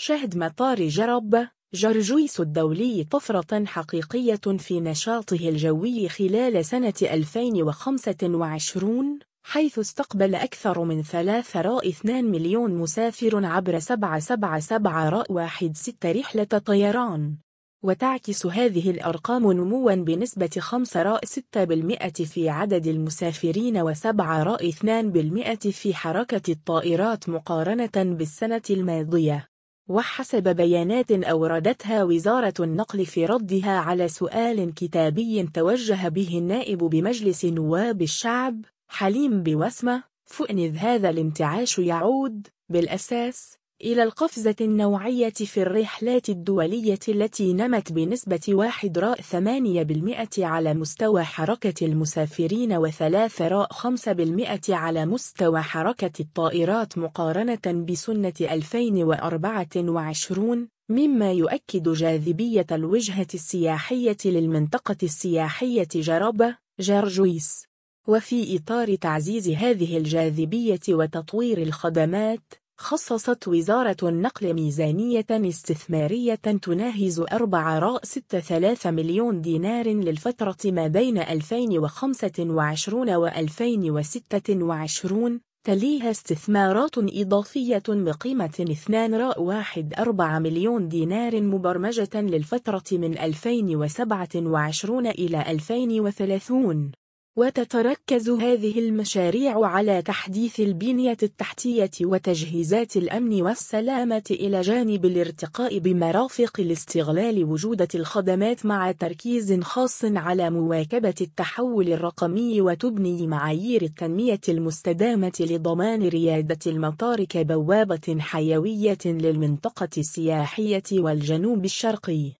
شهد مطار جرب جرجويس الدولي طفرة حقيقية في نشاطه الجوي خلال سنة 2025، حيث استقبل أكثر من 3.2 مليون مسافر عبر 777.16 رحلة طيران. وتعكس هذه الأرقام نمواً بنسبة 5.6% في عدد المسافرين و7.2% في حركة الطائرات مقارنة بالسنة الماضية. وحسب بيانات أوردتها وزارة النقل في ردها على سؤال كتابي توجه به النائب بمجلس نواب الشعب حليم بوسمة فؤنذ، هذا الانتعاش يعود بالأساس إلى القفزة النوعية في الرحلات الدولية التي نمت بنسبة 1.8% على مستوى حركة المسافرين و3.5% على مستوى حركة الطائرات مقارنة بسنة 2024، مما يؤكد جاذبية الوجهة السياحية للمنطقة السياحية جرب جرجويس. وفي إطار تعزيز هذه الجاذبية وتطوير الخدمات، خصصت وزارة النقل ميزانية استثمارية تناهز 4.63 مليون دينار للفترة ما بين 2025 و 2026، تليها استثمارات إضافية بقيمة 2.14 مليون دينار مبرمجة للفترة من 2027 إلى 2030. وتتركز هذه المشاريع على تحديث البنية التحتية وتجهيزات الأمن والسلامة إلى جانب الارتقاء بمرافق الاستغلال وجودة الخدمات، مع تركيز خاص على مواكبة التحول الرقمي وتبني معايير التنمية المستدامة لضمان ريادة المطار كبوابة حيوية للمنطقة السياحية والجنوب الشرقي.